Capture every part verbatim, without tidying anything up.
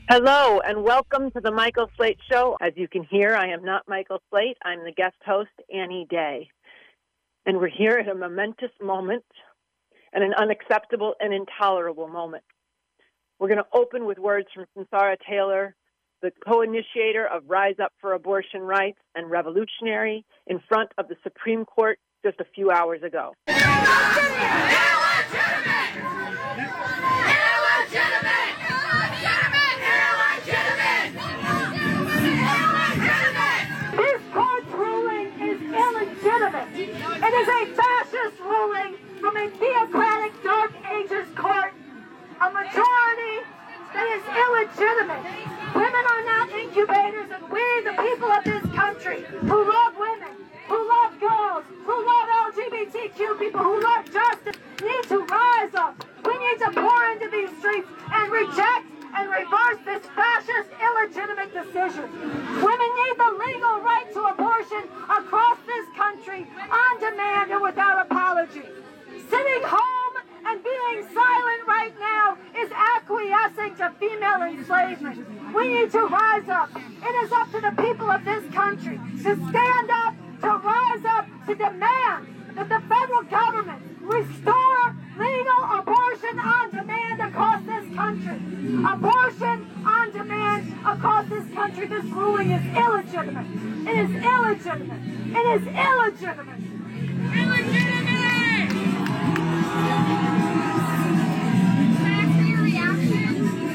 Hello, and welcome to the Michael Slate Show. As you can hear, I am not Michael Slate. I'm the guest host, Annie Day. And we're here at a momentous moment and an unacceptable and intolerable moment. We're going to open with words from Sunsara Taylor, the co-initiator of Rise Up for Abortion Rights and revolutionary in front of the Supreme Court just a few hours ago. It is a fascist ruling from a theocratic Dark Ages court, a majority that is illegitimate. Women are not incubators, and we, the people of this country, who love women, who love girls, who love L G B T Q people, who love justice, need to rise up. We need to pour into these streets and reject and reverse this fascist, illegitimate decision. Women need the legal right to abortion across this country on demand and without apology. Sitting home and being silent right now is acquiescing to female enslavement. We need to rise up. It is up to the people of this country to stand up, to rise up, to demand that the federal government restore legal abortion on demand across this country. Abortion on demand across this country. This ruling is illegitimate. It is illegitimate. It is illegitimate. Illegitimate! Can I see your reaction?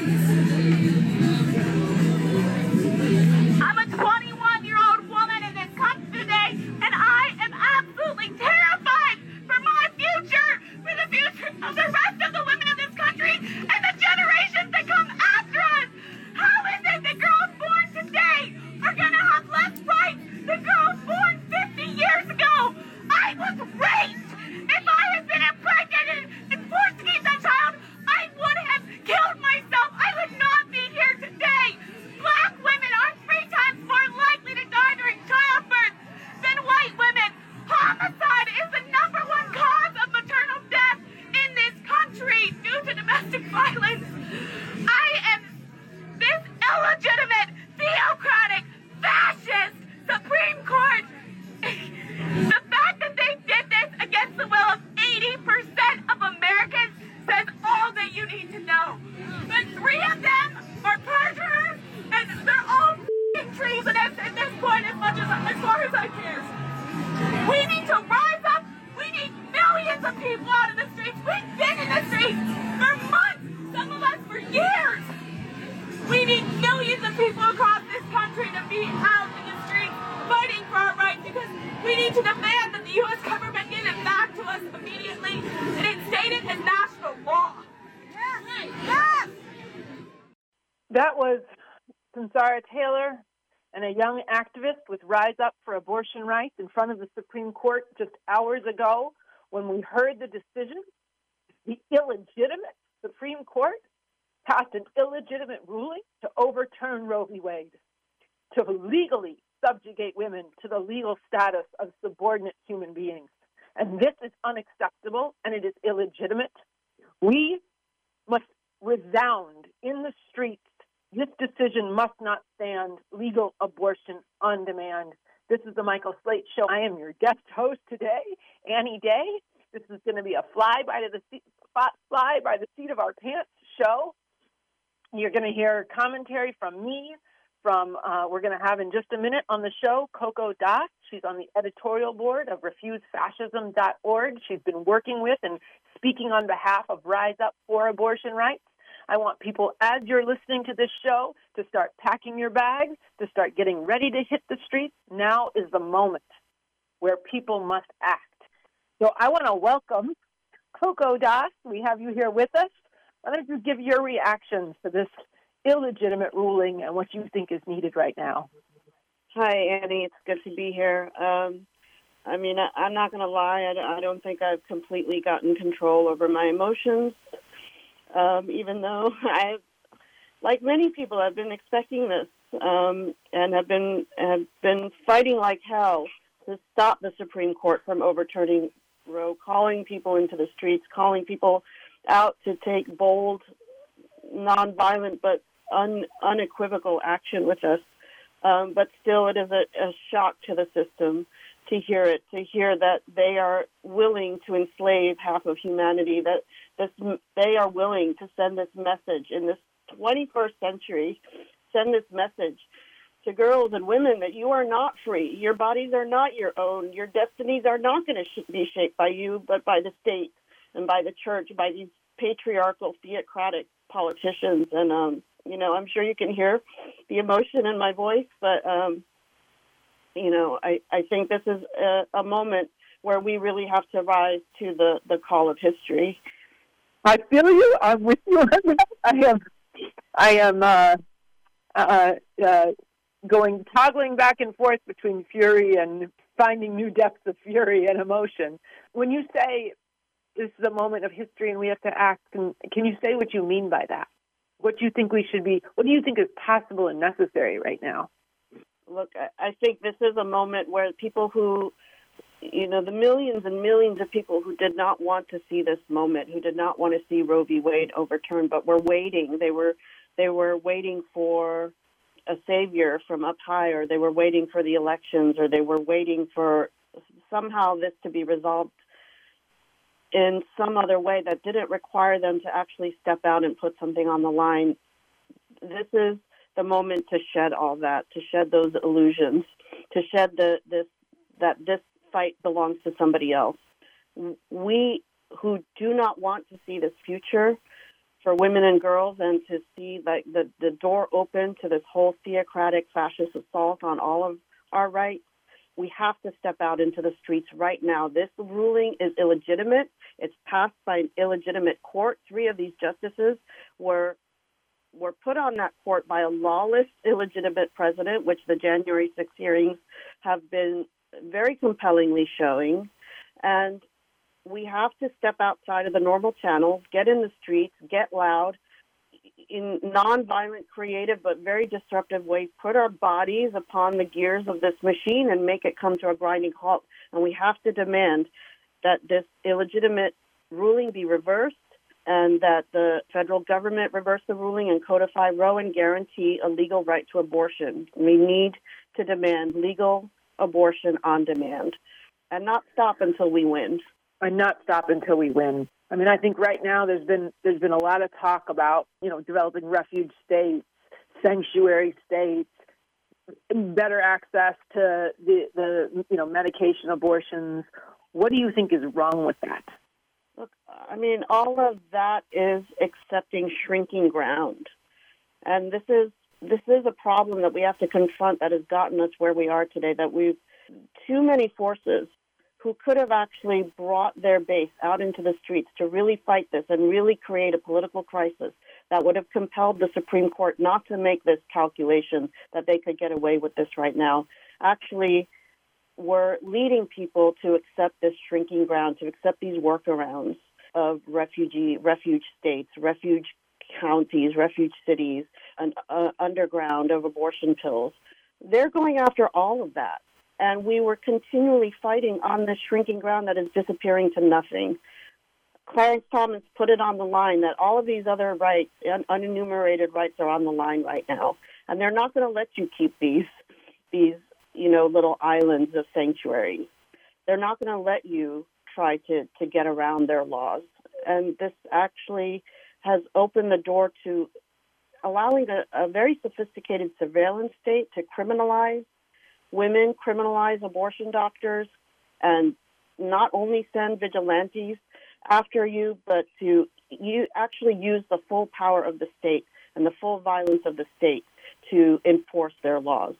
I'm a twenty-one-year-old woman in this country today, and I am absolutely terrified for my future, for the future of the rest of the women in this country and the generations that come after us. How is it that girls born today are going to have less rights than girls born fifty years ago? I was raped. If I had been impregnated and forced to keep that child, I would have killed myself. I would not be here today. Black women are three times more likely to die during childbirth than white women. Homicide is the number one cause of maternal death in this country due to domestic violence. I am this illegitimate, theocratic, fascist Supreme Court. The fact that they did this against the will of eighty percent of Americans says all that you need to know. The three of them are perjurers, and they're all f***ing treasonous at this point as much as, as far as I care. We need to rise up. We need millions of people out in the streets. We've been in the streets for months, some of us for years. We need millions of people across this country to be out in the streets fighting for our rights, because we need to demand that the U S government give it back to us immediately and instate it as national law. Yes! Yes! That was Sunsara Taylor and a young activist with Rise Up for Abortion Rights in front of the Supreme Court just hours ago when we heard the decision. The illegitimate Supreme Court passed an illegitimate ruling to overturn Roe v. Wade, to legally subjugate women to the legal status of subordinate human beings. And this is unacceptable, and it is illegitimate. We must resound in the streets. This decision must not stand. Legal abortion on demand. This is the Michael Slate Show. I am your guest host today, Annie Day. This is going to be a fly by the seat, fly by the seat of our pants show. You're going to hear commentary from me. From uh, we're going to have in just a minute on the show Coco Das. She's on the editorial board of refuse fascism dot org. She's been working with and speaking on behalf of Rise Up for Abortion Rights. I want people, as you're listening to this show, to start packing your bags, to start getting ready to hit the streets. Now is the moment where people must act. So I want to welcome Coco Das. We have you here with us. Why don't you give your reactions to this illegitimate ruling and what you think is needed right now? Hi, Annie. It's good to be here. Um, I mean, I, I'm not going to lie. I, I don't think I've completely gotten control over my emotions, um, even though I've, like many people, I've been expecting this um, and have been have been fighting like hell to stop the Supreme Court from overturning Roe, calling people into the streets, calling people out to take bold, nonviolent, but un, unequivocal action with us. Um, but still, it is a, a shock to the system to hear it, to hear that they are willing to enslave half of humanity, that this, they are willing to send this message in this twenty-first century, send this message to girls and women that you are not free. Your bodies are not your own. Your destinies are not going to sh- be shaped by you, but by the state and by the church, by these patriarchal, theocratic politicians. And, um, you know, I'm sure you can hear the emotion in my voice, but, um, you know, I, I think this is a, a moment where we really have to rise to the, the call of history. I feel you. I'm with you. I am, I am uh, uh, uh, going, toggling back and forth between fury and finding new depths of fury and emotion. When you say this is a moment of history and we have to act, can, can you say what you mean by that? What do you think we should be, what do you think is possible and necessary right now? Look, I think this is a moment where people who, you know, the millions and millions of people who did not want to see this moment, who did not want to see Roe v. Wade overturned, but were waiting. They were they were waiting for a savior from up high, or they were waiting for the elections, or they were waiting for somehow this to be resolved in some other way that didn't require them to actually step out and put something on the line. This is the moment to shed all that, to shed those illusions, to shed the this that this fight belongs to somebody else. We who do not want to see this future for women and girls, and to see like the, the door open to this whole theocratic fascist assault on all of our rights, we have to step out into the streets right now. This ruling is illegitimate. It's passed by an illegitimate court. Three of these justices were were put on that court by a lawless, illegitimate president, which the January sixth hearings have been very compellingly showing. And we have to step outside of the normal channels, get in the streets, get loud, in nonviolent, creative, but very disruptive ways, put our bodies upon the gears of this machine and make it come to a grinding halt. And we have to demand that this illegitimate ruling be reversed, and that the federal government reverse the ruling and codify Roe and guarantee a legal right to abortion. We need to demand legal abortion on demand, and not stop until we win. And not stop until we win. I mean, I think right now there's been there's been a lot of talk about, you know, developing refuge states, sanctuary states, better access to the, the you know, medication abortions. What do you think is wrong with that? Look, I mean, all of that is accepting shrinking ground. And this is this is a problem that we have to confront that has gotten us where we are today, that we've too many forces who could have actually brought their base out into the streets to really fight this and really create a political crisis that would have compelled the Supreme Court not to make this calculation that they could get away with this right now, actually were leading people to accept this shrinking ground, to accept these workarounds of refugee, refuge states, refuge counties, refuge cities, and uh, underground of abortion pills. They're going after all of that. And we were continually fighting on this shrinking ground that is disappearing to nothing. Clarence Thomas put it on the line that all of these other rights, un- unenumerated rights, are on the line right now. And they're not going to let you keep these, these, you know, little islands of sanctuary. They're not going to let you try to, to get around their laws. And this actually has opened the door to allowing a, a very sophisticated surveillance state to criminalize women, criminalize abortion doctors, and not only send vigilantes after you, but to you actually use the full power of the state and the full violence of the state to enforce their laws.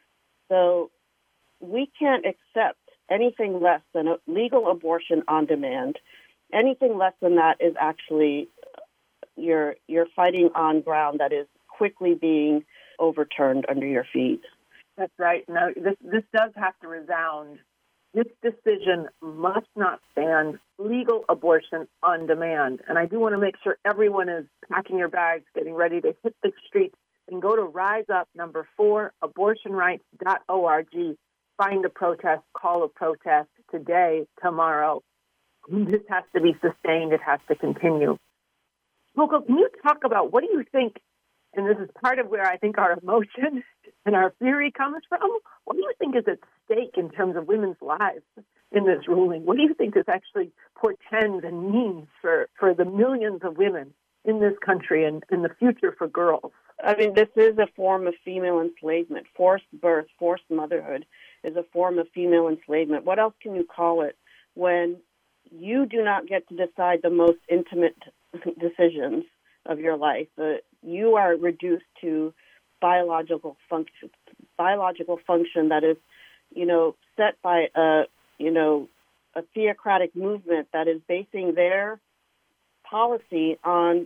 So we can't accept anything less than a legal abortion on demand. Anything less than that is actually you're you're fighting on ground that is quickly being overturned under your feet. That's right. No, this this does have to resound. This decision must not stand. Legal abortion on demand. And I do want to make sure everyone is packing your bags, getting ready to hit the streets, and go to rise up number four, abortion rights dot org. Find a protest, call a protest today, tomorrow. This has to be sustained. It has to continue. Smoko, can you talk about what do you think and this is part of where I think our emotion and our theory comes from, what do you think is at stake in terms of women's lives in this ruling? What do you think this actually portends and means for, for the millions of women in this country and in the future for girls? I mean, this is a form of female enslavement. Forced birth, forced motherhood is a form of female enslavement. What else can you call it when you do not get to decide the most intimate decisions of your life? Uh, you are reduced to biological function, biological function that is, you know, set by a, you know, a theocratic movement that is basing their policy on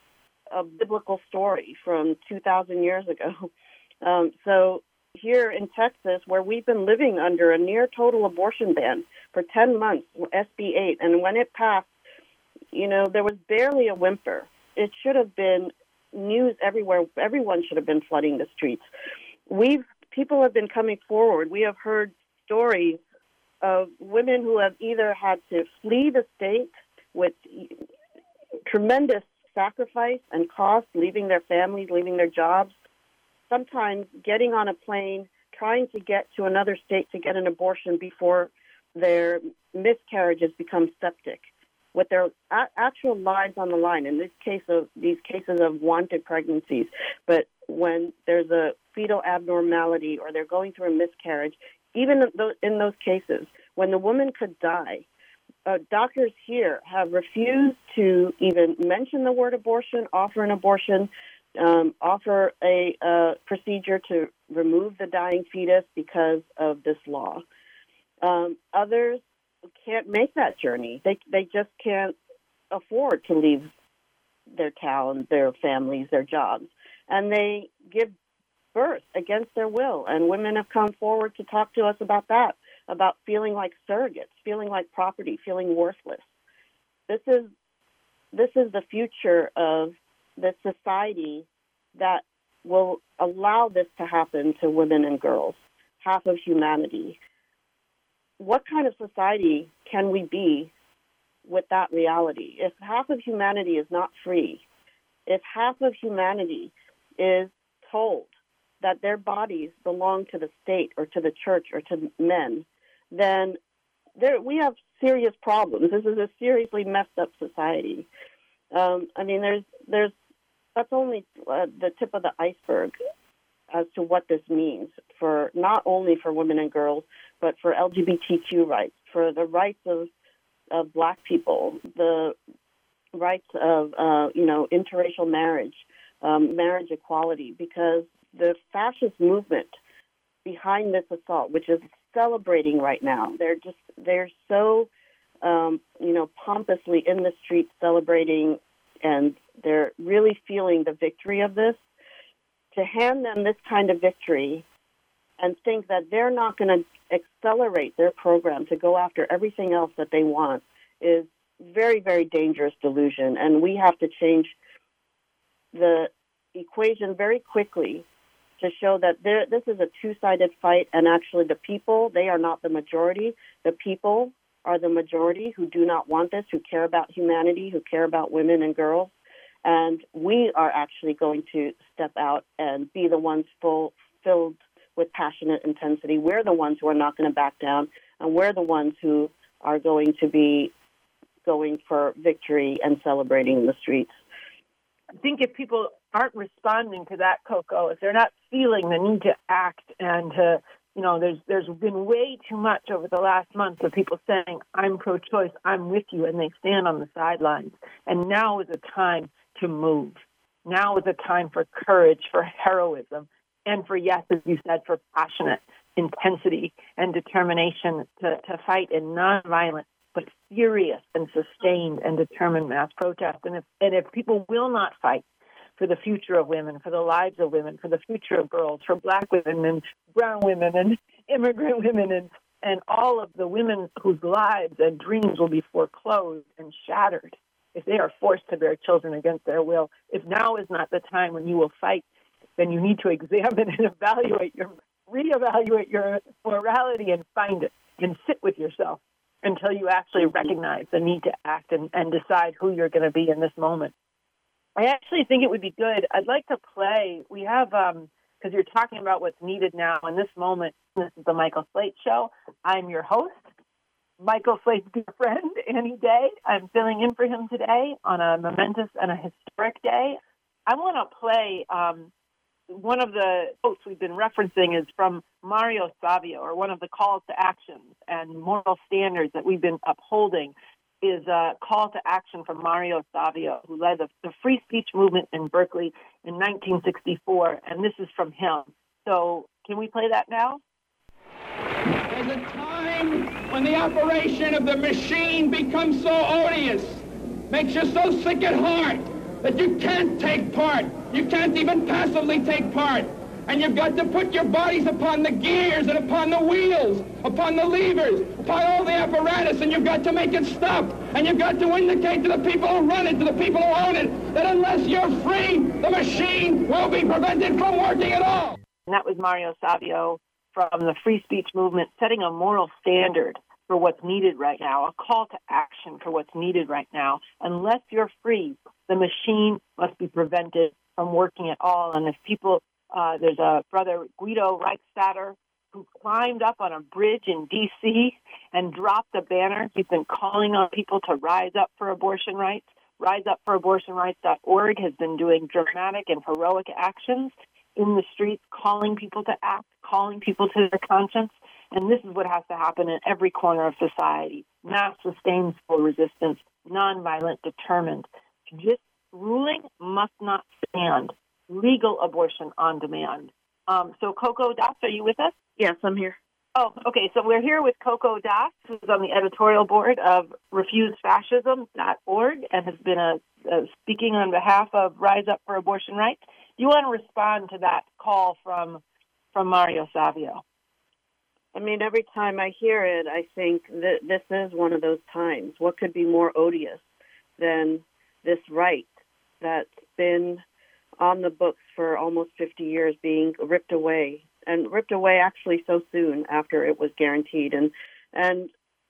a biblical story from two thousand years ago. Um, so here in Texas, where we've been living under a near total abortion ban for ten months, S B eight, and when it passed, you know, there was barely a whimper. It should have been news everywhere. Everyone should have been flooding the streets. We've people have been coming forward. We have heard stories of women who have either had to flee the state with tremendous sacrifice and cost, leaving their families, leaving their jobs, sometimes getting on a plane, trying to get to another state to get an abortion before their miscarriages become septic, with their a- actual lives on the line. In this case of these cases of wanted pregnancies, but when there's a fetal abnormality or they're going through a miscarriage, even in those cases, when the woman could die, uh, doctors here have refused to even mention the word abortion, offer an abortion, um, offer a uh, procedure to remove the dying fetus because of this law. Um, others can't make that journey. They they just can't afford to leave their town, their families, their jobs, and they give birth against their will. And women have come forward to talk to us about that, about feeling like surrogates, feeling like property, feeling worthless. This is this is the future of the society that will allow this to happen to women and girls, half of humanity. What kind of society can we be with that reality? If half of humanity is not free, if half of humanity is told that their bodies belong to the state or to the church or to men, then there, we have serious problems. This is a seriously messed up society. Um, I mean, there's there's that's only uh, the tip of the iceberg as to what this means for not only for women and girls, but for L G B T Q rights, for the rights of, of Black people, the rights of, uh, you know, interracial marriage, um, marriage equality, because the fascist movement behind this assault, which is celebrating right now, they're just, they're so, um, you know, pompously in the streets celebrating, and they're really feeling the victory of this. To hand them this kind of victory and think that they're not going to accelerate their program to go after everything else that they want is very, very dangerous delusion. And we have to change the equation very quickly to show that there, this is a two-sided fight, and actually the people, they are not the majority. The people are the majority who do not want this, who care about humanity, who care about women and girls. And we are actually going to step out and be the ones full, filled with passionate intensity. We're the ones who are not going to back down, and we're the ones who are going to be going for victory and celebrating in the streets. I think if people aren't responding to that, Coco, if they're not feeling the need to act and to, you know, there's there's been way too much over the last month of people saying, I'm pro-choice, I'm with you, and they stand on the sidelines. And now is a time to move. Now is a time for courage, for heroism, and for, yes, as you said, for passionate intensity and determination to, to fight in nonviolent but furious and sustained and determined mass protest. And if, and if people will not fight for the future of women, for the lives of women, for the future of girls, for Black women and brown women and immigrant women and, and all of the women whose lives and dreams will be foreclosed and shattered if they are forced to bear children against their will, if now is not the time when you will fight, then you need to examine and evaluate your, reevaluate your morality and find it and sit with yourself until you actually recognize the need to act and, and decide who you're going to be in this moment. I actually think it would be good. I'd like to play. We have, um, because you're talking about what's needed now in this moment. This is the Michael Slate Show. I'm your host, Michael Slate's dear friend, Annie Day. I'm filling in for him today on a momentous and a historic day. I want to play um, one of the quotes we've been referencing is from Mario Savio, or one of the calls to actions and moral standards that we've been upholding is a call to action from Mario Savio, who led the, the free speech movement in Berkeley in nineteen sixty-four, and this is from him. So can we play that now? There's a time when the operation of the machine becomes so odious, makes you so sick at heart, that you can't take part. You can't even passively take part. And you've got to put your bodies upon the gears and upon the wheels, upon the levers, upon all the apparatus, and you've got to make it stop. And you've got to indicate to the people who run it, to the people who own it, that unless you're free, the machine will be prevented from working at all. And that was Mario Savio from the free speech movement, setting a moral standard for what's needed right now, a call to action for what's needed right now. Unless you're free, the machine must be prevented from working at all. And if people, uh, there's a brother, Guido Reichstatter, who climbed up on a bridge in D C and dropped a banner. He's been calling on people to rise up for abortion rights. rise up for abortion rights dot org has been doing dramatic and heroic actions in the streets, calling people to act, calling people to their conscience. And this is what has to happen in every corner of society. Mass sustainable resistance, nonviolent, determined. This ruling must not stand. Legal abortion on demand. Um, so Coco Das, are you with us? Yes, I'm here. Oh, okay. So we're here with Coco Das, who's on the editorial board of refuse fascism dot org and has been a, a speaking on behalf of Rise Up for Abortion Rights. Do you want to respond to that call from from Mario Savio? I mean, every time I hear it, I think that this is one of those times. What could be more odious than this right that's been on the books for almost fifty years being ripped away, and ripped away actually so soon after it was guaranteed. And and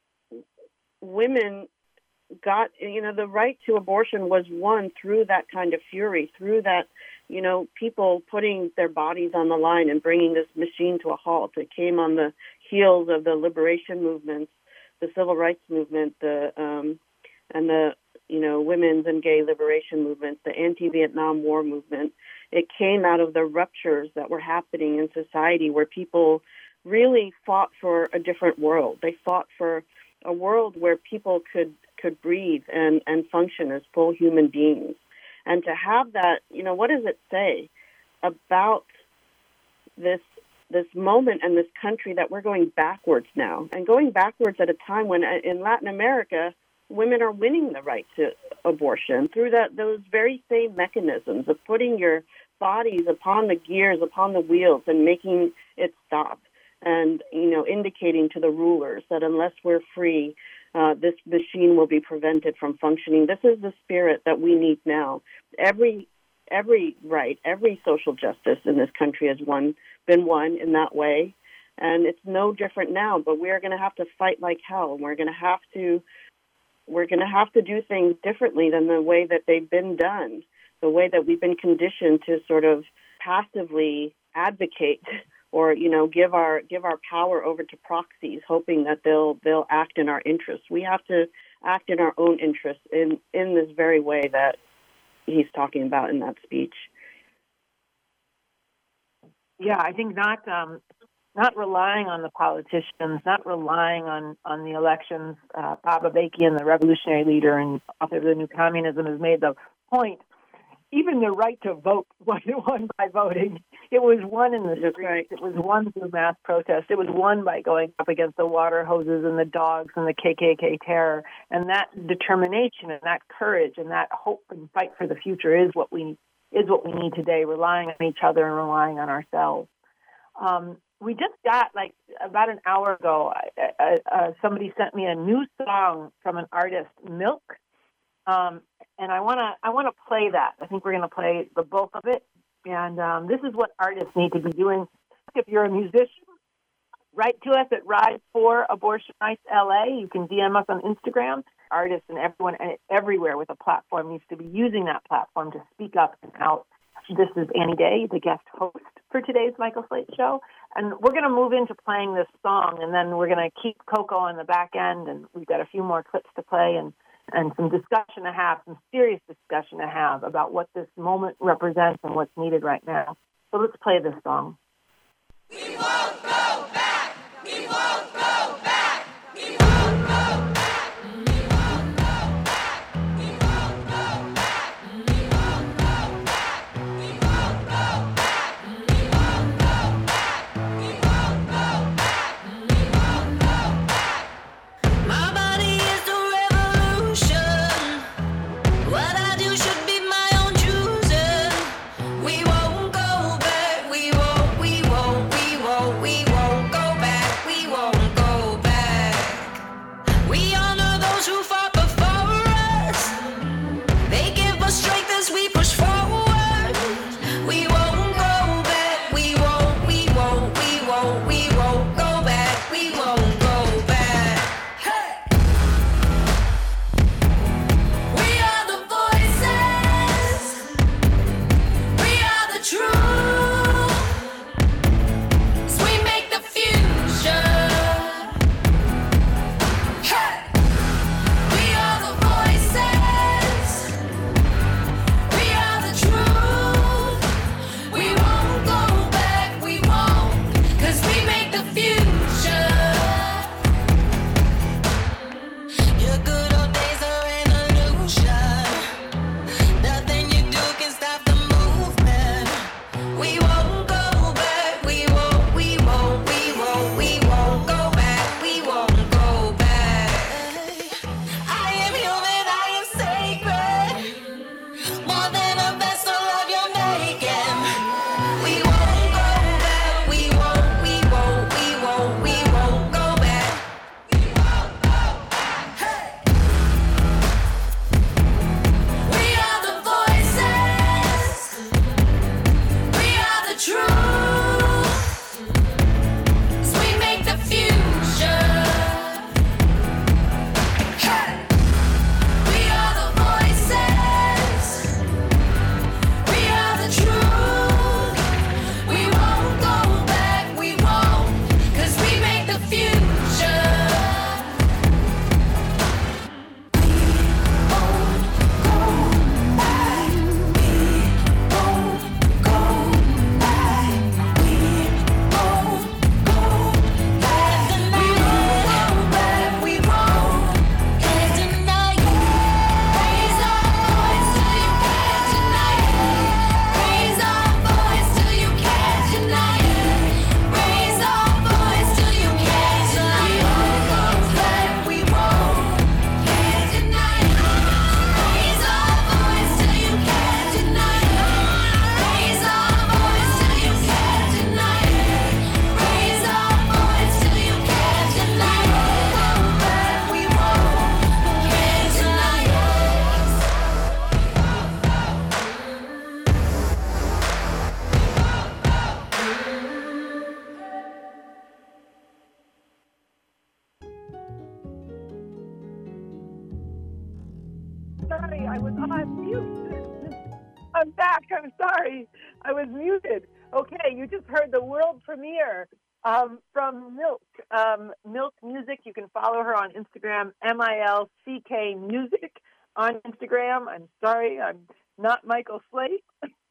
women got, you know, the right to abortion was won through that kind of fury, through that, you know, people putting their bodies on the line and bringing this machine to a halt. It came on the heels of the liberation movements, the civil rights movement, the um, and the, you know, women's and gay liberation movement, the anti-Vietnam War movement. It came out of the ruptures that were happening in society where people really fought for a different world. They fought for a world where people could, could breathe and, and function as full human beings. And to have that, you know, what does it say about this this moment and this country that we're going backwards now, and going backwards at a time when in Latin America, women are winning the right to abortion through that those very same mechanisms of putting your bodies upon the gears, upon the wheels, and making it stop, and, you know, indicating to the rulers that unless we're free, uh, this machine will be prevented from functioning. This is the spirit that we need now. Every every right, every social justice in this country has won, been won in that way, and it's no different now. But we are going to have to fight like hell, and we're going to have to we're going to have to do things differently than the way that they've been done, the way that we've been conditioned to sort of passively advocate or, you know, give our give our power over to proxies, hoping that they'll they'll act in our interests. We have to act in our own interests in, in this very way that he's talking about in that speech. Yeah, I think not um, not relying on the politicians, not relying on, on the elections. Uh, Bob Avakian, the revolutionary leader and author of The New Communism, has made the point. Even the right to vote wasn't won by voting. It was won in the streets. Right. It was won through mass protest. It was won by going up against the water hoses and the dogs and the K K K terror. And that determination and that courage and that hope and fight for the future is what we is what we need today, relying on each other and relying on ourselves. Um, we just got, like, about an hour ago, uh, uh, somebody sent me a new song from an artist, Milk. Um, and I want to I want to play that. I think we're going to play the bulk of it. And um, this is what artists need to be doing. If you're a musician, write to us at Rise for Abortion Rights L A. You can D M us on Instagram. Artists and everyone and everywhere with a platform needs to be using that platform to speak up and out. This is Annie Day, the guest host for today's Michael Slate Show. And we're going to move into playing this song, and then we're going to keep Coco on the back end, and we've got a few more clips to play and, and some discussion to have, some serious discussion to have about what this moment represents and what's needed right now. So let's play this song. We won't go back! We won't go back! We won't go back! Sorry, I was on mute. I'm back. I'm sorry. I was muted. Okay, you just heard the world premiere um, from Milk. Um, Milk Music. You can follow her on Instagram, M I L C K Music on Instagram. I'm sorry, I'm not Michael Slate.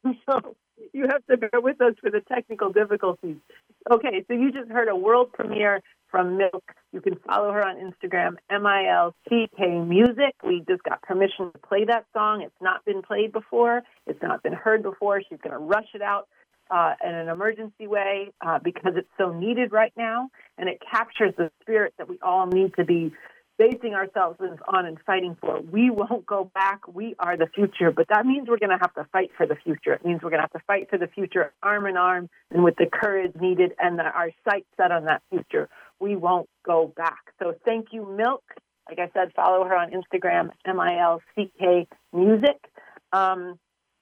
So you have to bear with us for the technical difficulties. Okay, so you just heard a world premiere from Milk. You can follow her on Instagram, M I L C K Music. We just got permission to play that song. It's not been played before. It's not been heard before. She's going to rush it out uh, in an emergency way uh, because it's so needed right now, and it captures the spirit that we all need to be basing ourselves on and fighting for. We won't go back. We are the future, but that means we're going to have to fight for the future. It means we're going to have to fight for the future arm in arm and with the courage needed and the, our sights set on that future. We won't go back. So thank you, Milk. Like I said, follow her on Instagram, M I L C K Music. Um,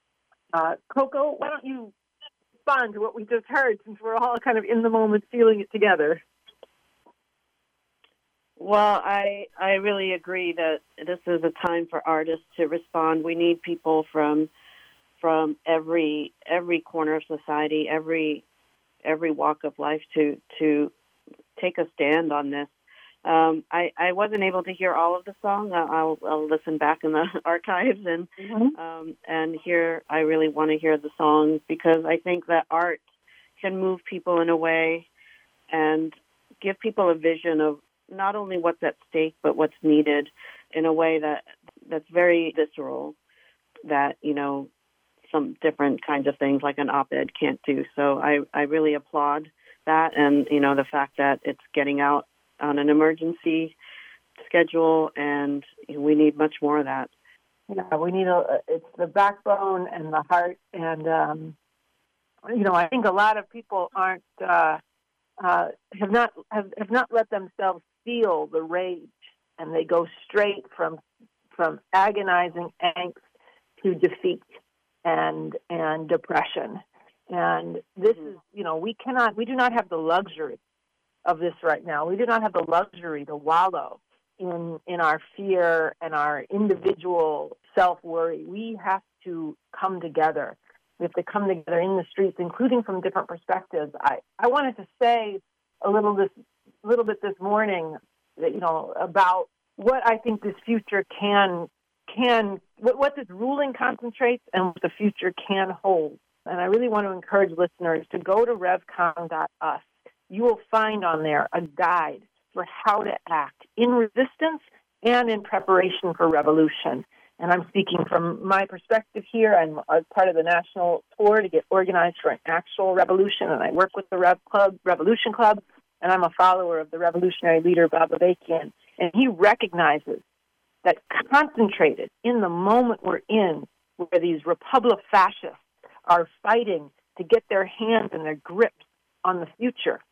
uh, Coco, why don't you respond to what we just heard since we're all kind of in the moment feeling it together? Well, I I really agree that this is a time for artists to respond. We need people from from every every corner of society, every every walk of life to to take a stand on this. Um, I, I wasn't able to hear all of the song. I'll, I'll listen back in the archives and mm-hmm. um, and hear. I really want to hear the song because I think that art can move people in a way and give people a vision of not only what's at stake but what's needed in a way that that's very visceral. That you know some different kinds of things like an op-ed can't do. So I I really applaud that, and you know the fact that it's getting out on an emergency schedule, and we need much more of that. Yeah, we need a. It's the backbone and the heart, and um, you know, I think a lot of people aren't uh, uh, have not have, have not let themselves feel the rage, and they go straight from from agonizing angst to defeat and and depression. And this is, you know, we cannot, we do not have the luxury of this right now. We do not have the luxury to wallow in in our fear and our individual self-worry. We have to come together. We have to come together in the streets, including from different perspectives. I, I wanted to say a little this a little bit this morning that, you know, about what I think this future can can what, what this ruling concentrates and what the future can hold. And I really want to encourage listeners to go to revcom dot u s. You will find on there a guide for how to act in resistance and in preparation for revolution. And I'm speaking from my perspective here. I'm a part of the national tour to get organized for an actual revolution, and I work with the Rev Club, Revolution Club, and I'm a follower of the revolutionary leader, Bob Avakian. And he recognizes that concentrated in the moment we're in, where these Republic fascists are fighting to get their hands and their grips on the future,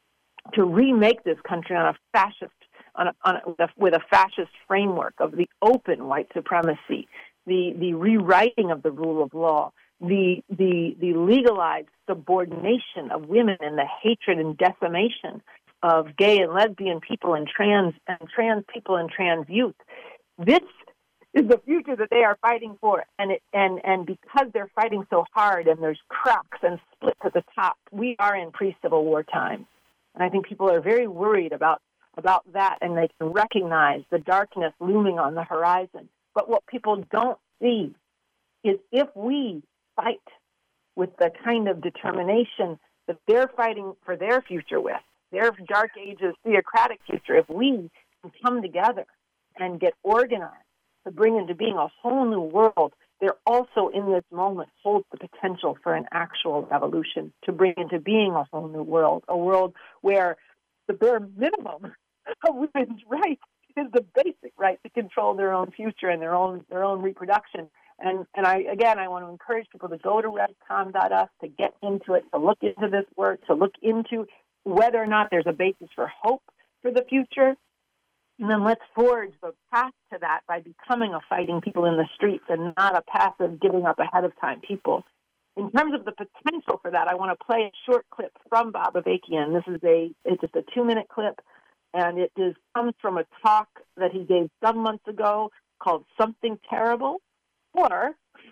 to remake this country on a fascist, on a, on a, with, a, with a fascist framework of the open white supremacy, the the rewriting of the rule of law, the the the legalized subordination of women, and the hatred and decimation of gay and lesbian people and trans and trans people and trans youth. This is the future that they are fighting for, and it, and and because they're fighting so hard, and there's cracks and splits at the top, we are in pre-Civil War times. And I think people are very worried about, about that, and they can recognize the darkness looming on the horizon. But what people don't see is if we fight with the kind of determination that they're fighting for their future with, their dark ages theocratic future, if we can come together and get organized to bring into being a whole new world, they're also in this moment holds the potential for an actual revolution to bring into being a whole new world, a world where the bare minimum of women's rights is the basic right to control their own future and their own their own reproduction. And and I again I want to encourage people to go to revcom dot u s to get into it, to look into this work, to look into whether or not there's a basis for hope for the future. And then let's forge the path to that by becoming a fighting people in the streets and not a passive giving up ahead of time people. In terms of the potential for that, I want to play a short clip from Bob Avakian. This is a it's just a two-minute clip, and it is comes from a talk that he gave some months ago called Something Terrible, or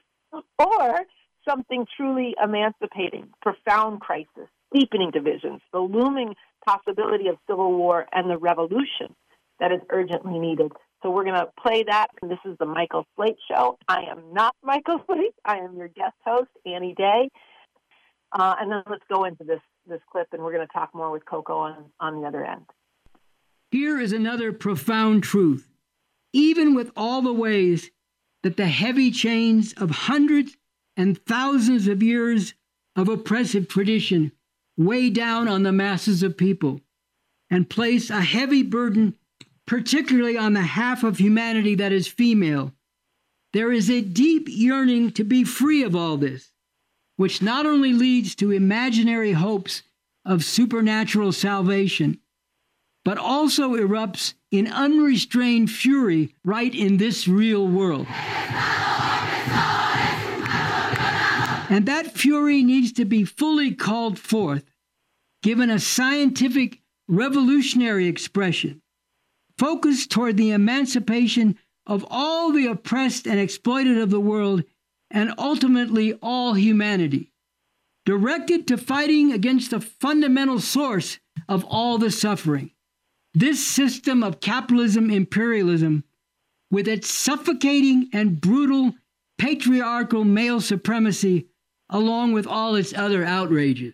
or Something Truly Emancipating, Profound Crisis, Deepening Divisions, the Looming Possibility of Civil War and the Revolution that is urgently needed. So we're going to play that. And this is the Michael Slate Show. I am not Michael Slate. I am your guest host, Annie Day. Uh, and then let's go into this, this clip, and we're going to talk more with Coco on, on the other end. Here is another profound truth. Even with all the ways that the heavy chains of hundreds and thousands of years of oppressive tradition weigh down on the masses of people and place a heavy burden particularly on the half of humanity that is female, there is a deep yearning to be free of all this, which not only leads to imaginary hopes of supernatural salvation, but also erupts in unrestrained fury right in this real world. And that fury needs to be fully called forth, given a scientific, revolutionary expression. focused toward the emancipation of all the oppressed and exploited of the world, and ultimately all humanity, directed to fighting against the fundamental source of all the suffering. This system of capitalism imperialism, with its suffocating and brutal patriarchal male supremacy, along with all its other outrages.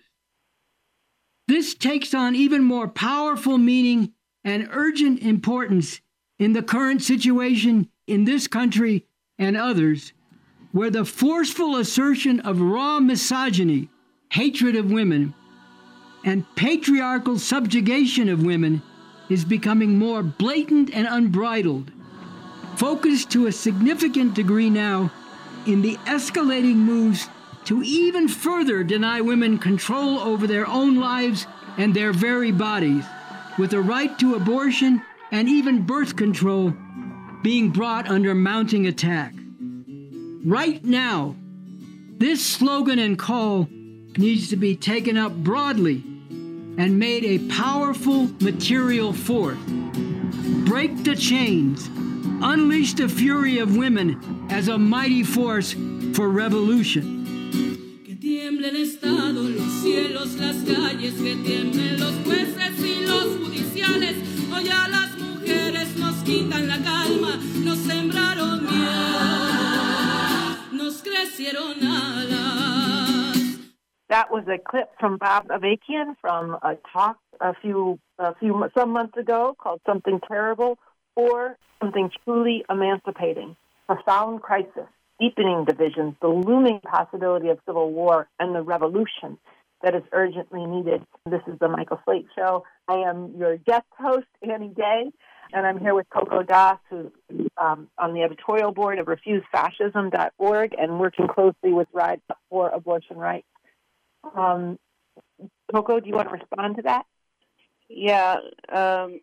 This takes on even more powerful meaning and urgent importance in the current situation in this country and others, where the forceful assertion of raw misogyny, hatred of women, and patriarchal subjugation of women is becoming more blatant and unbridled, focused to a significant degree now in the escalating moves to even further deny women control over their own lives and their very bodies, with the right to abortion and even birth control being brought under mounting attack. Right now, this slogan and call needs to be taken up broadly and made a powerful material force. Break the chains, unleash the fury of women as a mighty force for revolution. Que tiemble el Estado, los cielos, las calles, que tiemblen los jueces y los judiciales. Hoy a las mujeres nos quitan la calma, nos sembraron miedo, nos crecieron alas. That was a clip from Bob Avakian from a talk a few, a few, some months ago called Something Terrible or Something Truly Emancipating. Profound crisis, deepening divisions, the looming possibility of civil war, and the revolution that is urgently needed. This is the Michael Slate Show. I am your guest host, Annie Day, and I'm here with Coco Das, who's um, on the editorial board of refuse fascism dot org and working closely with Rise Up for Abortion Rights. Um, Coco, do you want to respond to that? Yeah. Um,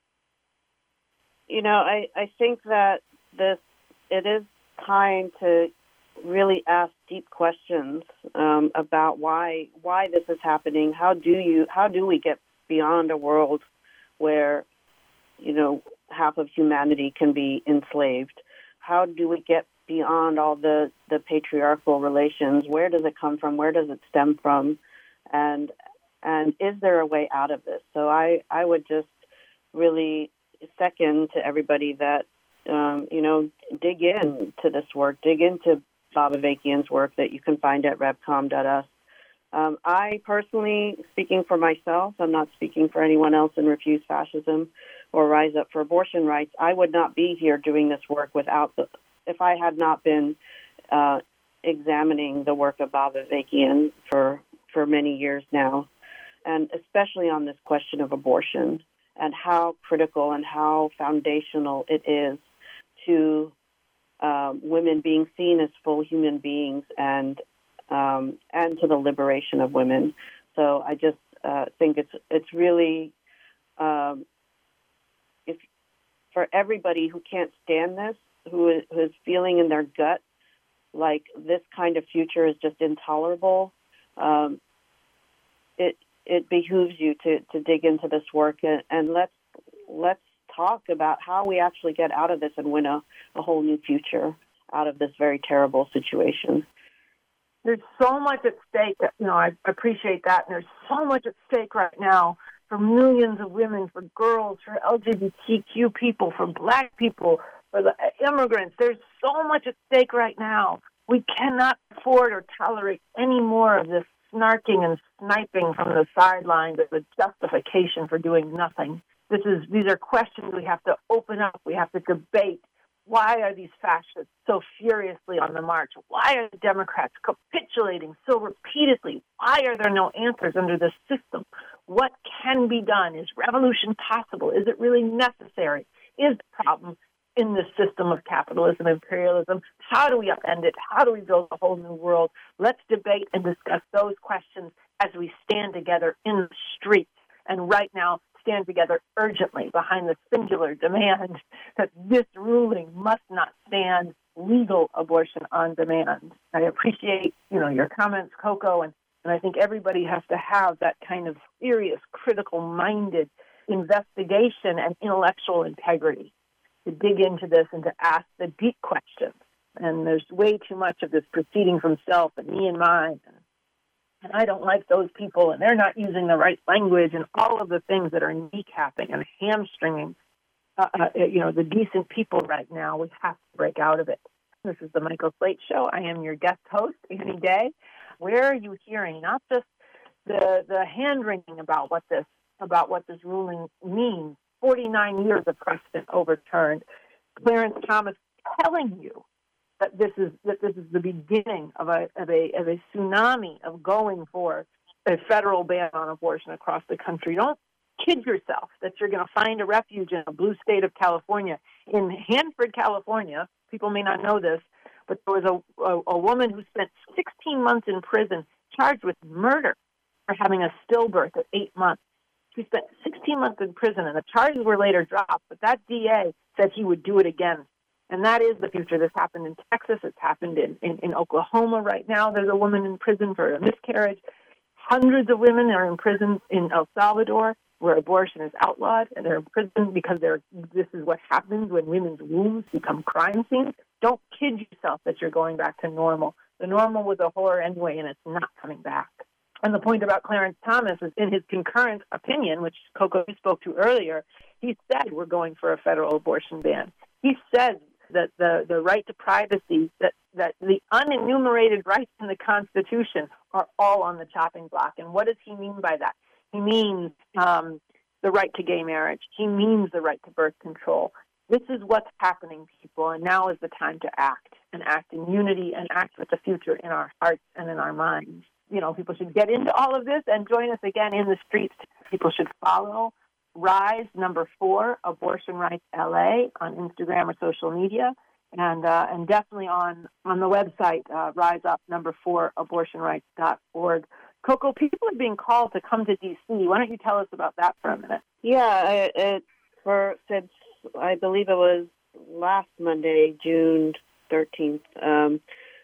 you know, I, I think that this it is time to really ask deep questions um, about why why this is happening. How do you how do we get beyond a world where, you know, half of humanity can be enslaved? How do we get beyond all the, the patriarchal relations? Where does it come from? Where does it stem from? And and is there a way out of this? So I, I would just really second to everybody that, um, you know, dig in to this work, dig into Bob Avakian's work that you can find at revcom dot u s. Um, I personally, speaking for myself, I'm not speaking for anyone else in Refuse Fascism or Rise Up for Abortion Rights, I would not be here doing this work without the, if I had not been uh, examining the work of Bob Avakian for, for many years now, and especially on this question of abortion and how critical and how foundational it is to um, women being seen as full human beings and um, and to the liberation of women. So I just uh, think it's it's really um, if for everybody who can't stand this, who is, who is feeling in their gut like this kind of future is just intolerable, um, it it behooves you to, to dig into this work and, and let's let's talk about how we actually get out of this and win a, a whole new future out of this very terrible situation. There's so much at stake. That, you know, I appreciate that. And there's so much at stake right now for millions of women, for girls, for L G B T Q people, for Black people, for the immigrants. There's so much at stake right now. We cannot afford or tolerate any more of this snarking and sniping from the sidelines as a justification for doing nothing. This is these are questions we have to open up. We have to debate. Why are these fascists so furiously on the march? Why are the Democrats capitulating so repeatedly? Why are there no answers under this system? What can be done? Is revolution possible? Is it really necessary? Is the problem in this system of capitalism, imperialism? How do we upend it? How do we build a whole new world? Let's debate and discuss those questions as we stand together in the streets. And right now, stand together urgently behind the singular demand that this ruling must not stand legal abortion on demand. I appreciate, you know, your comments, Coco, and, and I think everybody has to have that kind of serious, critical-minded investigation and intellectual integrity to dig into this and to ask the deep questions. And there's way too much of this proceeding from self and me and mine. And I don't like those people, and they're not using the right language, and all of the things that are kneecapping and hamstringing, uh, uh, you know, the decent people right now. We have to break out of it. This is the Michael Slate Show. I am your guest host, Annie Day. Where are you hearing not just the the hand-wringing about what this about what this ruling means? forty-nine years of precedent overturned. Clarence Thomas telling you that this is that this is the beginning of a of a of a tsunami of going for a federal ban on abortion across the country. Don't kid yourself that you're going to find a refuge in a blue state of California. In Hanford, California, people may not know this, but there was a, a, a woman who spent sixteen months in prison charged with murder for having a stillbirth at eight months. She spent sixteen months in prison, and the charges were later dropped, but that D A said he would do it again. And that is the future. This happened in Texas. It's happened in, in, in Oklahoma right now. There's a woman in prison for a miscarriage. Hundreds of women are in prison in El Salvador where abortion is outlawed, and they're in prison because they're, this is what happens when women's wombs become crime scenes. Don't kid yourself that you're going back to normal. The normal was a horror anyway, and it's not coming back. And the point about Clarence Thomas is in his concurrent opinion, which Coco spoke to earlier, he said we're going for a federal abortion ban. He says that the, the right to privacy, that, that the unenumerated rights in the Constitution are all on the chopping block. And what does he mean by that? He means um, the right to gay marriage. He means the right to birth control. This is what's happening, people, and now is the time to act, and act in unity, and act with the future in our hearts and in our minds. You know, people should get into all of this and join us again in the streets. People should follow Rise number four, Abortion Rights L A on Instagram or social media, and uh, and definitely on, on the website, uh, Rise Up number four, abortion rights dot org. Coco, people are being called to come to D C. Why don't you tell us about that for a minute? Yeah, it, it for since I believe it was last Monday, June thirteenth. Um,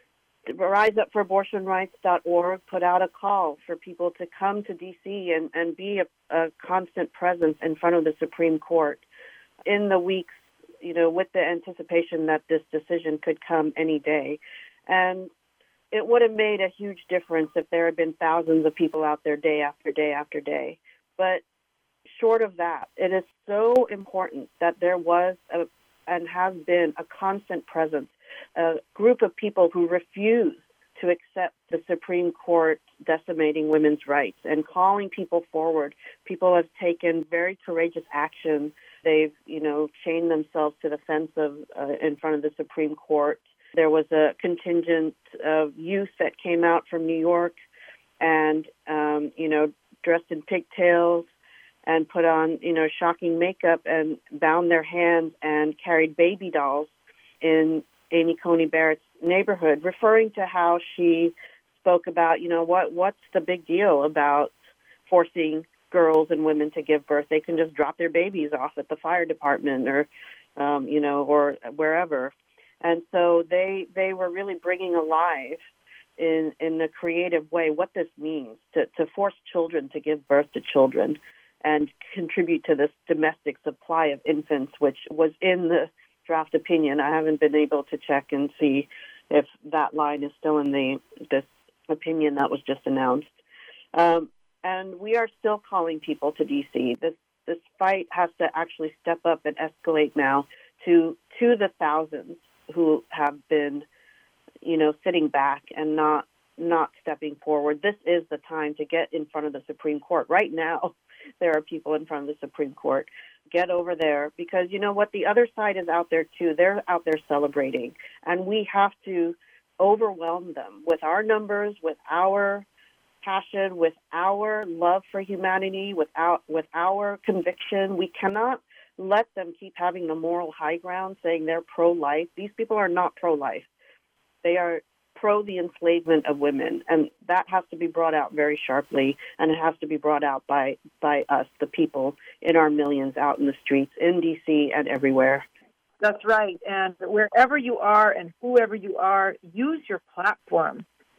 Rise Up for abortion rights dot org put out a call for people to come to D C and, and be a, a constant presence in front of the Supreme Court in the weeks, you know, with the anticipation that this decision could come any day. And it would have made a huge difference if there had been thousands of people out there day after day after day. But short of that, it is so important that there was a, and has been a constant presence, a group of people who refuse to accept the Supreme Court decimating women's rights and calling people forward. People have taken very courageous action. They've, you know, chained themselves to the fence of uh, in front of the Supreme Court. There was a contingent of youth that came out from New York and, um, you know, dressed in pigtails and put on, you know, shocking makeup and bound their hands and carried baby dolls in Amy Coney Barrett's neighborhood, referring to how she spoke about, you know, what what's the big deal about forcing girls and women to give birth? They can just drop their babies off at the fire department or, um, you know, or wherever. And so they they were really bringing alive in in a creative way what this means to, to force children to give birth to children and contribute to this domestic supply of infants, which was in the draft opinion. I haven't been able to check and see if that line is still in the this opinion that was just announced. Um, and we are still calling people to D C. This this fight has to actually step up and escalate now to to the thousands who have been, you know, sitting back and not not stepping forward. This is the time to get in front of the Supreme Court. Right now, there are people in front of the Supreme Court. Get over there because, you know what, the other side is out there too. They're out there celebrating. And we have to overwhelm them with our numbers, with our passion, with our love for humanity, with our, with our conviction. We cannot let them keep having the moral high ground saying they're pro-life. These people are not pro-life. They are pro the enslavement of women, and that has to be brought out very sharply, and it has to be brought out by, by us, the people, in our millions out in the streets, in D C and everywhere. That's right, and wherever you are and whoever you are, use your platform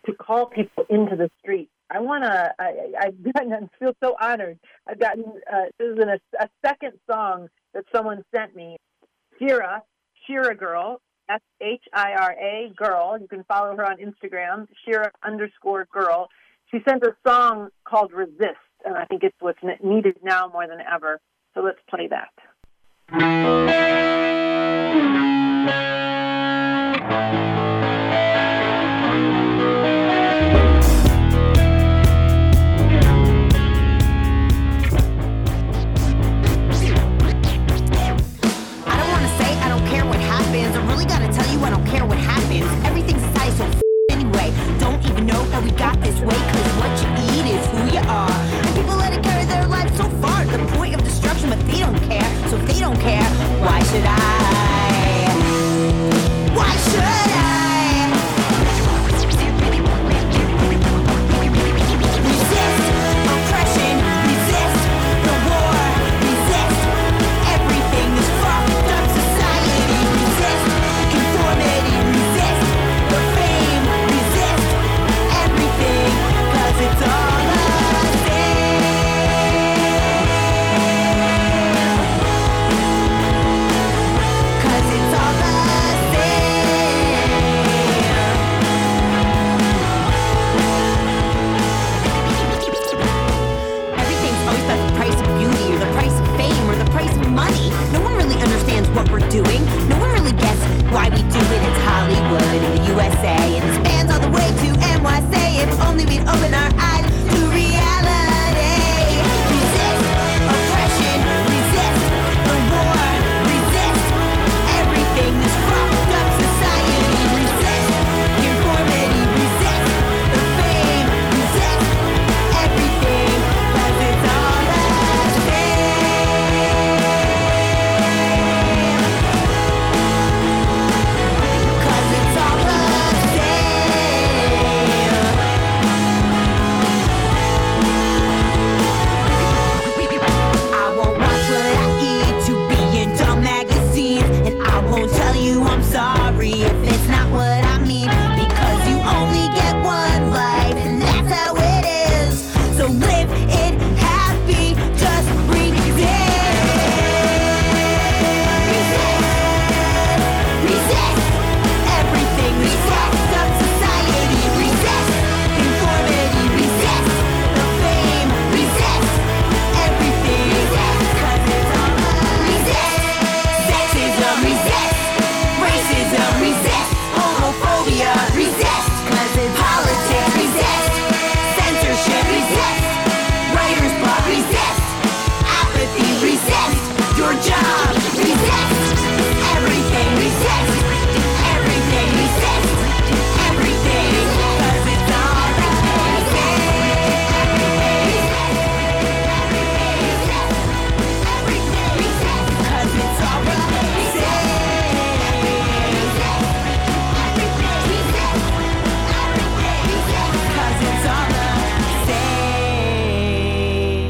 to call people into the street. I want to, I, I've gotten, I feel so honored. I've gotten, uh, this is an, a, a second song that someone sent me. Shira, Shira Girl, S H I R A, girl. You can follow her on Instagram, Shira underscore girl. She sent a song called Resist, and I think it's what's needed now more than ever. So let's play that. I don't care what happens. Everything's society, so f- anyway. Don't even know how we got this way, cause what you eat is who you are. And people let it carry their life so far to the point of destruction, but they don't care. So if they don't care, why should I? Why should I? Resist oppression, resist the war, resist everything this fucked up society, resist conformity, resist the fame, resist everything, cause it's all the same. Cause it's all the Everything's always about the price of beauty or the price of fame or the price of money. No one really understands what we're doing. No one really gets why we do it. It's Hollywood and the U S A and it spans all the way to N Y C. If only we'd open our eyes to reality. Resist oppression, resist the war, resist everything this fucked up society, resist conformity, resist the fame, resist everything, cause it's all the same. Cause it's all the same. I won't watch what I eat to be in dumb magazines, and I won't tell you I'm sorry if it's not what I mean, because you only get one life, and that's how it is. So live it happy, just resist. Resist. Resist everything we fucked up society. Resist conformity. Resist the fame. Resist everything. Cause it's all resist. Sexism. Resist. Racism. Resist. Homophobia. Resist. Cause it's politics. Resist. Censorship. Resist. Writer's block. Resist. Apathy. Resist. Your job. Resist. Everything. Resist. Everything. Resist. Everything. Cause it's all the same. Everything. Resist. Cause it's all the same. Everything. Resist. Everything. Cause it's all the same.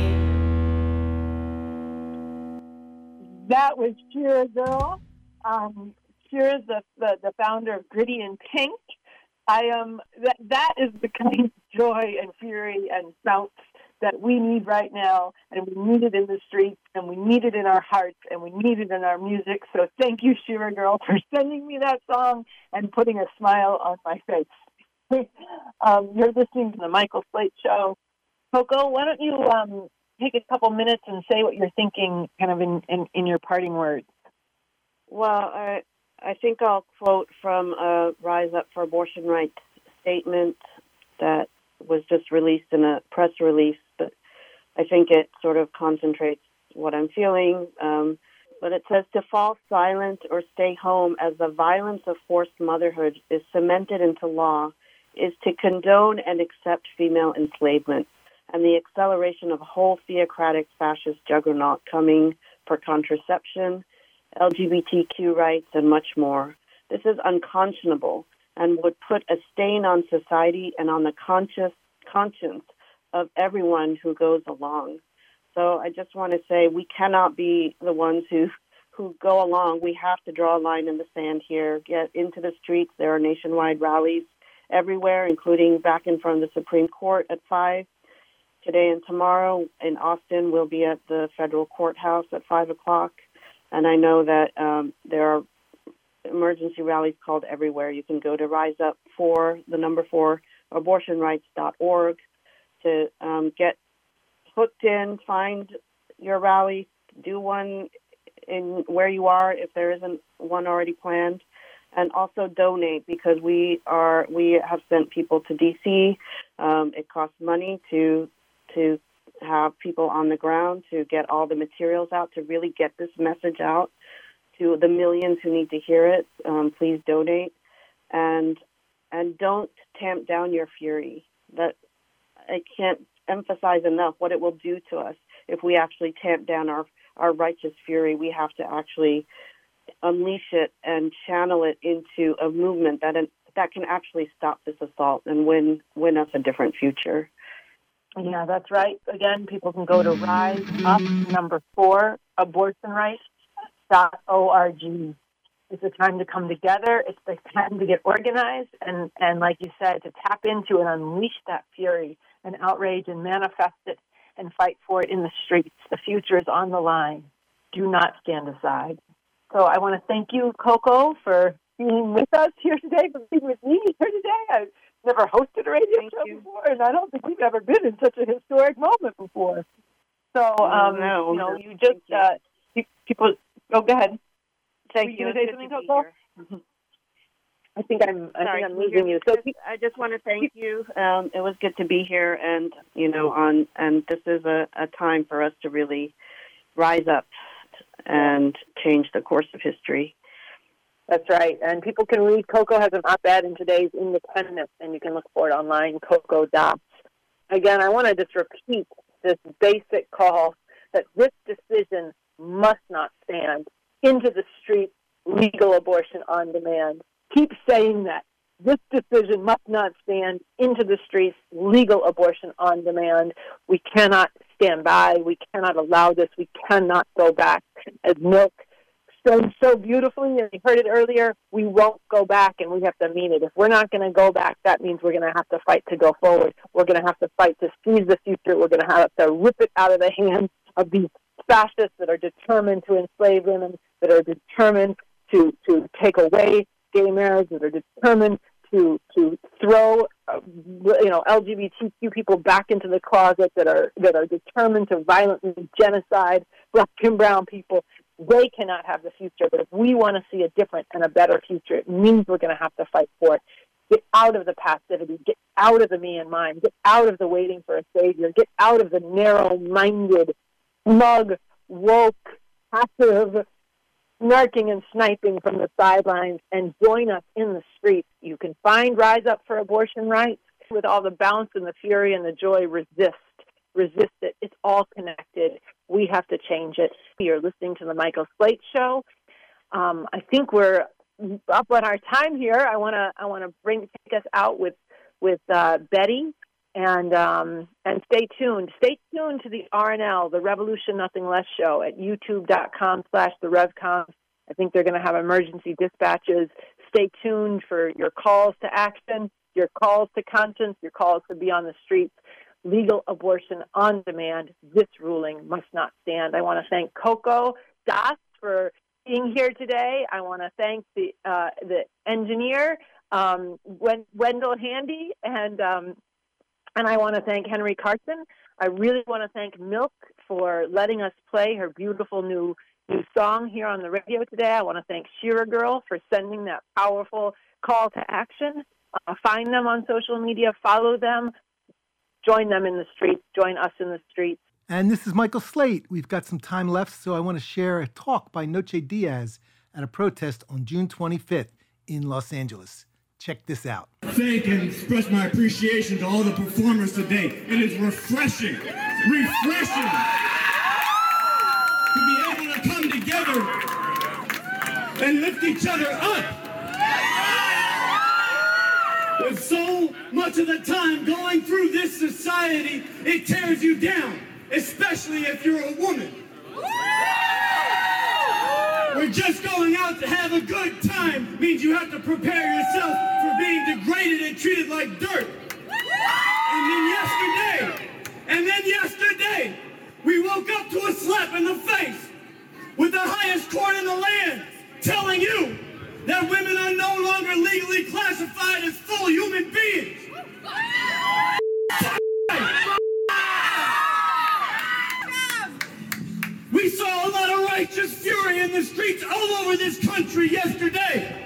That was Shira Girl. Um, Shira's the, the the founder of Gritty in Pink. I um that that is the kind of joy and fury and bounce that we need right now, and we need it in the streets, and we need it in our hearts, and we need it in our music. So thank you, Shira Girl, for sending me that song and putting a smile on my face. um, you're listening to the Michael Slate Show. Coco, why don't you um, take a couple minutes and say what you're thinking, kind of in, in, in your parting words. Well, I I think I'll quote from a Rise Up for Abortion Rights statement that was just released in a press release, but I think it sort of concentrates what I'm feeling. Um, but it says, to fall silent or stay home as the violence of forced motherhood is cemented into law is to condone and accept female enslavement and the acceleration of a whole theocratic fascist juggernaut coming for contraception, L G B T Q rights, and much more. This is unconscionable and would put a stain on society and on the conscious conscience of everyone who goes along. So I just want to say we cannot be the ones who, who go along. We have to draw a line in the sand here, get into the streets. There are nationwide rallies everywhere, including back in front of the Supreme Court at five. Today and tomorrow in Austin, we'll be at the federal courthouse at five o'clock. And I know that um, there are emergency rallies called everywhere. You can go to Rise Up for the number four abortion rights dot org to um, get hooked in, find your rally, do one in where you are if there isn't one already planned, and also donate because we are we have sent people to D C. Um, it costs money to to have people on the ground to get all the materials out to really get this message out to the millions who need to hear it. Um, please donate, and and don't tamp down your fury. That I can't emphasize enough what it will do to us if we actually tamp down our our righteous fury. We have to actually unleash it and channel it into a movement that that can actually stop this assault and win win us a different future. Yeah, that's right. Again, people can go to Rise Up number four abortion rights dot org. It's a time to come together. It's the time to get organized and, and, like you said, to tap into and unleash that fury and outrage and manifest it and fight for it in the streets. The future is on the line. Do not stand aside. So I want to thank you, Coco, for being with us here today, for being with me here today. I've never hosted a radio thank show you. before, and I don't think we've ever been in such a historic moment before. So, um, no, you know, you just, you. uh, people, oh, go ahead. Thank Were you. you going to say something, Coco? I think I'm, I Sorry, think I'm losing you. So just, I just want to thank you. Um, it was good to be here, and you know, on and this is a, a time for us to really rise up and change the course of history. That's right. And people can read. Coco has an op-ed in today's Independent, and you can look for it online, Coco Dots. Again, I want to just repeat this basic call that this decision must not stand. Into the street, legal abortion on demand. Keep saying that. This decision must not stand. Into the streets, legal abortion on demand. We cannot stand by. We cannot allow this. We cannot go back. As Milk said so beautifully, and you heard it earlier, we won't go back, and we have to mean it. If we're not going to go back, that means we're going to have to fight to go forward. We're going to have to fight to seize the future. We're going to have to rip it out of the hands of these fascists that are determined to enslave women, that are determined to, to take away gay marriage, that are determined to to throw uh, you know L G B T Q people back into the closet, that are that are determined to violently genocide black and brown people. They cannot have the future. But if we want to see a different and a better future, it means we're going to have to fight for it. Get out of the passivity. Get out of the me and mine. Get out of the waiting for a savior. Get out of the narrow-minded, smug, woke, passive, snarking and sniping from the sidelines, and join us in the streets. You can find Rise Up for Abortion Rights. With all the bounce and the fury and the joy, resist. Resist it. It's all connected. We have to change it. You're listening to the Michael Slate Show. Um, I think we're up on our time here. I want to I want to bring take us out with with uh, Betty. And um, and stay tuned. Stay tuned to the R N L, the Revolution Nothing Less show at youtube.com slash the RevConf. I think they're going to have emergency dispatches. Stay tuned for your calls to action, your calls to conscience, your calls to be on the streets. Legal abortion on demand. This ruling must not stand. I want to thank Coco Dots for being here today. I want to thank the uh, the engineer, um, Wendell Handy, and um, And I want to thank Henry Carson. I really want to thank Milk for letting us play her beautiful new new song here on the radio today. I want to thank Shira Girl for sending that powerful call to action. Uh, find them on social media. Follow them. Join them in the streets. Join us in the streets. And this is Michael Slate. We've got some time left, so I want to share a talk by Noche Diaz at a protest on June twenty-fifth in Los Angeles. Check this out. Thank and express my appreciation to all the performers today. It is refreshing, refreshing to be able to come together and lift each other up. With so much of the time going through this society, it tears you down, especially if you're a woman. Where where just going out to have a good time means you have to prepare yourself for being degraded and treated like dirt. And then yesterday, and then yesterday, we woke up to a slap in the face with the highest court in the land telling you that women are no longer legally classified as full human beings. We saw a lot of righteous fury in the streets all over this country yesterday.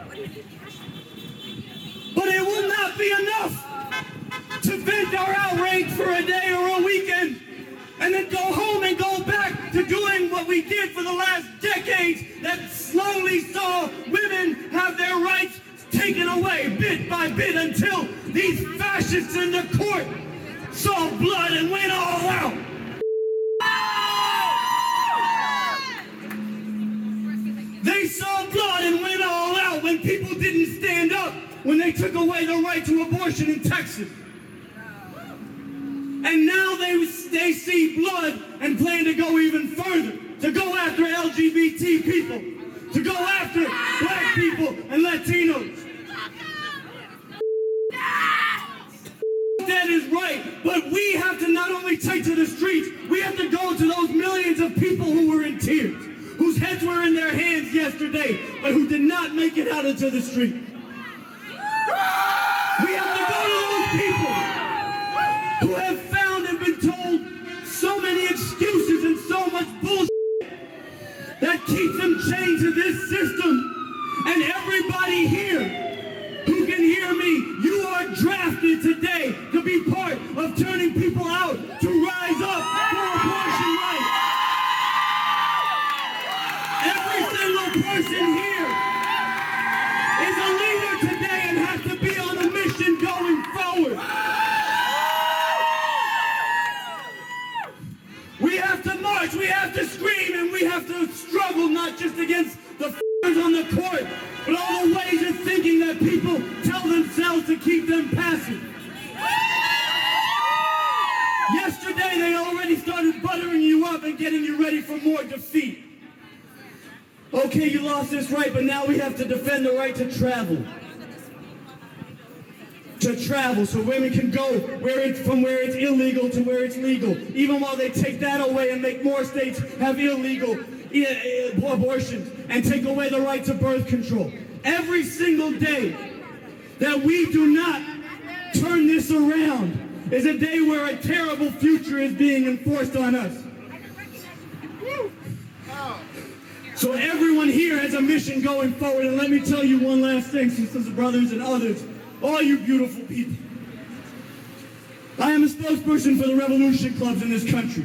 But it will not be enough to vent our outrage for a day or a weekend and then go home and go back to doing what we did for the last decades that slowly saw women have their rights taken away bit by bit until these fascists in the court saw blood and went all out. They saw blood and went all out when people didn't stand up when they took away the right to abortion in Texas. And now they, they see blood and plan to go even further, to go after L G B T people, to go after black people and Latinos. That is right, but we have to not only take to the streets, we have to go to those millions of people who were in tears, whose heads were in their hands yesterday, but who did not make it out into the street. We have to go to those people who have found and been told so many excuses and so much bullshit that keeps them chained to this system. And everybody here who can hear me, you are drafted today to be part of turning people out to rise up for abortion rights. Every single person here is a leader today and has to be on a mission going forward. We have to march, we have to scream, and we have to struggle not just against the f***ers on the court, but all the ways of thinking that people tell themselves to keep them passive. Yesterday, they already started buttering you up and getting you ready for more defeat. Okay, you lost this right, but now we have to defend the right to travel. To travel, so women can go where it's from where it's illegal to where it's legal. Even while they take that away and make more states have illegal abortions and take away the right to birth control. Every single day that we do not turn this around is a day where a terrible future is being enforced on us. So everyone here has a mission going forward, and let me tell you one last thing, sisters and brothers and others, all you beautiful people. I am a spokesperson for the revolution clubs in this country.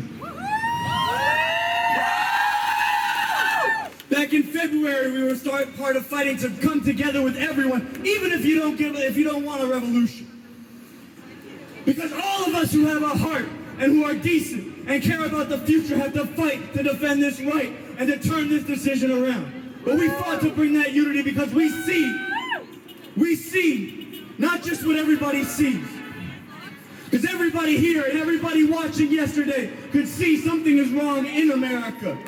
Back in February, we were start part of fighting to come together with everyone, even if you don't give, if you don't want a revolution. Because all of us who have a heart and who are decent and care about the future have to fight to defend this right and to turn this decision around. But we fought to bring that unity because we see, we see not just what everybody sees. Because everybody here and everybody watching yesterday could see something is wrong in America.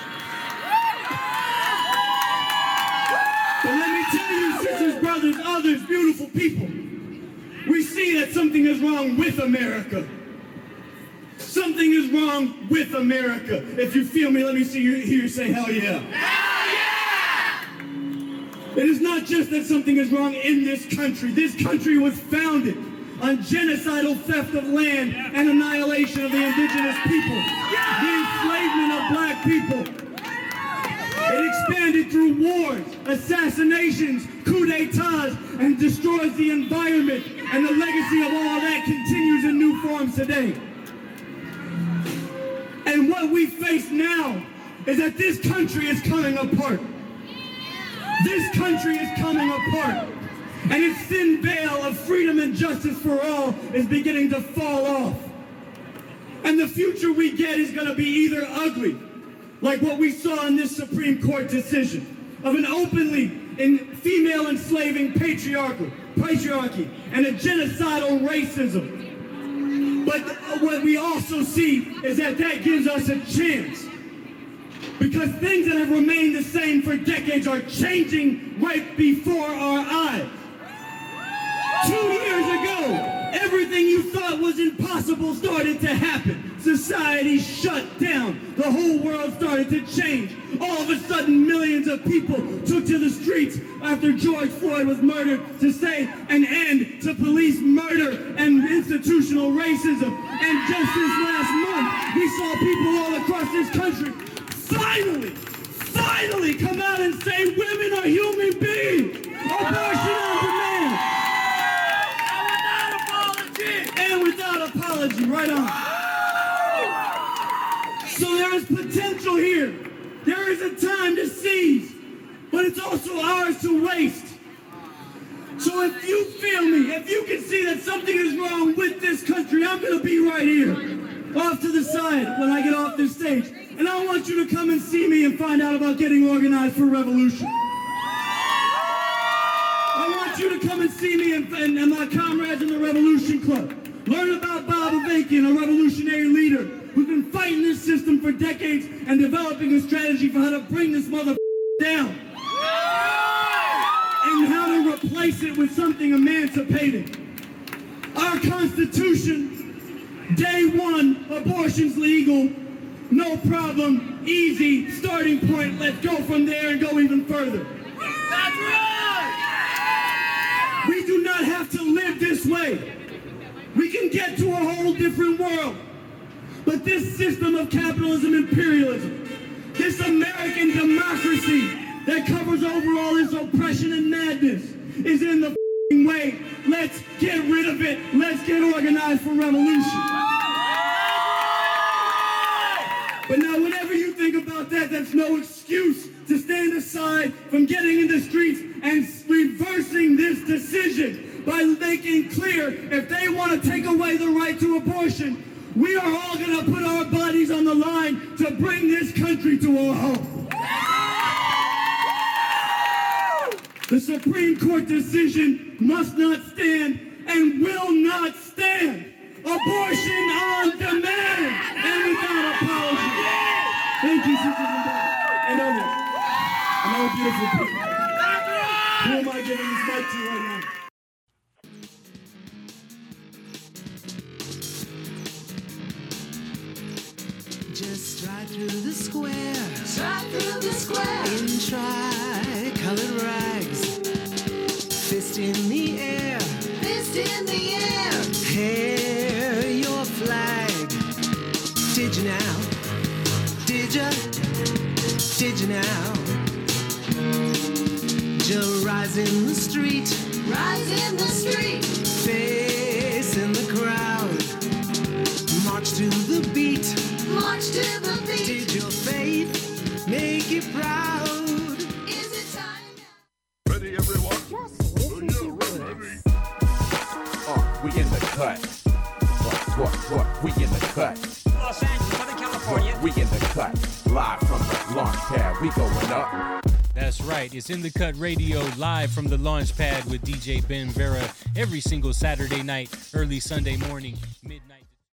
But let me tell you, sisters, brothers, others, beautiful people, we see that something is wrong with America. Something is wrong with America. If you feel me, let me see you hear you say, hell yeah. Hell yeah! It is not just that something is wrong in this country. This country was founded on genocidal theft of land and annihilation of the indigenous people. The enslavement of black people. It expanded through wars, assassinations, coups d'etats, and destroys the environment. And the legacy of all that continues in new forms today. And what we face now is that this country is coming apart. This country is coming apart. And its thin veil of freedom and justice for all is beginning to fall off. And the future we get is going to be either ugly, like what we saw in this Supreme Court decision, of an openly in female enslaving patriarchal, patriarchy and a genocidal racism. But what we also see is that that gives us a chance Because things that have remained the same for decades are changing right before our eyes. Two years ago, everything you thought was impossible started to happen. Society shut down. The whole world started to change. All of a sudden, millions of people took to the streets after George Floyd was murdered to say an end to police murder and institutional racism. And just this last month, we saw people all across this country finally, finally come out and say women are human beings. Abortion on demand. And without apology, right on. So there is potential here. There is a time to seize, but it's also ours to waste. So if you feel me, if you can see that something is wrong with this country, I'm going to be right here, off to the side when I get off this stage. And I want you to come and see me and find out about getting organized for revolution. I want you to come and see me and, and, and my comrades in the Revolution Club. Learn about Bob Avakian, a revolutionary leader who's been fighting this system for decades and developing a strategy for how to bring this mother down. And how to replace it with something emancipating. Our Constitution, day one, abortion's legal, no problem, easy, starting point, let's go from there and go even further. That's right! We do not have to live this way. We can get to a whole different world. But this system of capitalism, imperialism, this American democracy that covers over all this oppression and madness is in the f***ing way. Let's get rid of it. Let's get organized for revolution. But now, whatever you think about that, that's no excuse to stand aside from getting in the streets and reversing this decision by making clear if they want to take away the right to abortion, we are all going to put our bodies on the line to bring this country to a halt. The Supreme Court decision must not stand and will not stand. Abortion on demand and without apology. Thank you, sisters and brothers, and others. And all beautiful people. Who am I giving this mic to right now? Just stride through the square. Stride through the square. In tri-colored rags. Fist in the air. Fist in the air. Hair your flag. Did you now? Did ya? Did you now? Just rise in the street. Rise in the street. Face in the crowd. March to the beat. March to the beat. Did your faith make you proud? Is it time? Ready, everyone? Just listen to words. Uh, we in the cut. What, what, what? We in the cut. Los Angeles, Southern California. We in the cut. Live from the launch pad. We going up. That's right. It's In the Cut Radio, live from the launch pad with D J Ben Vera every single Saturday night, early Sunday morning, midnight.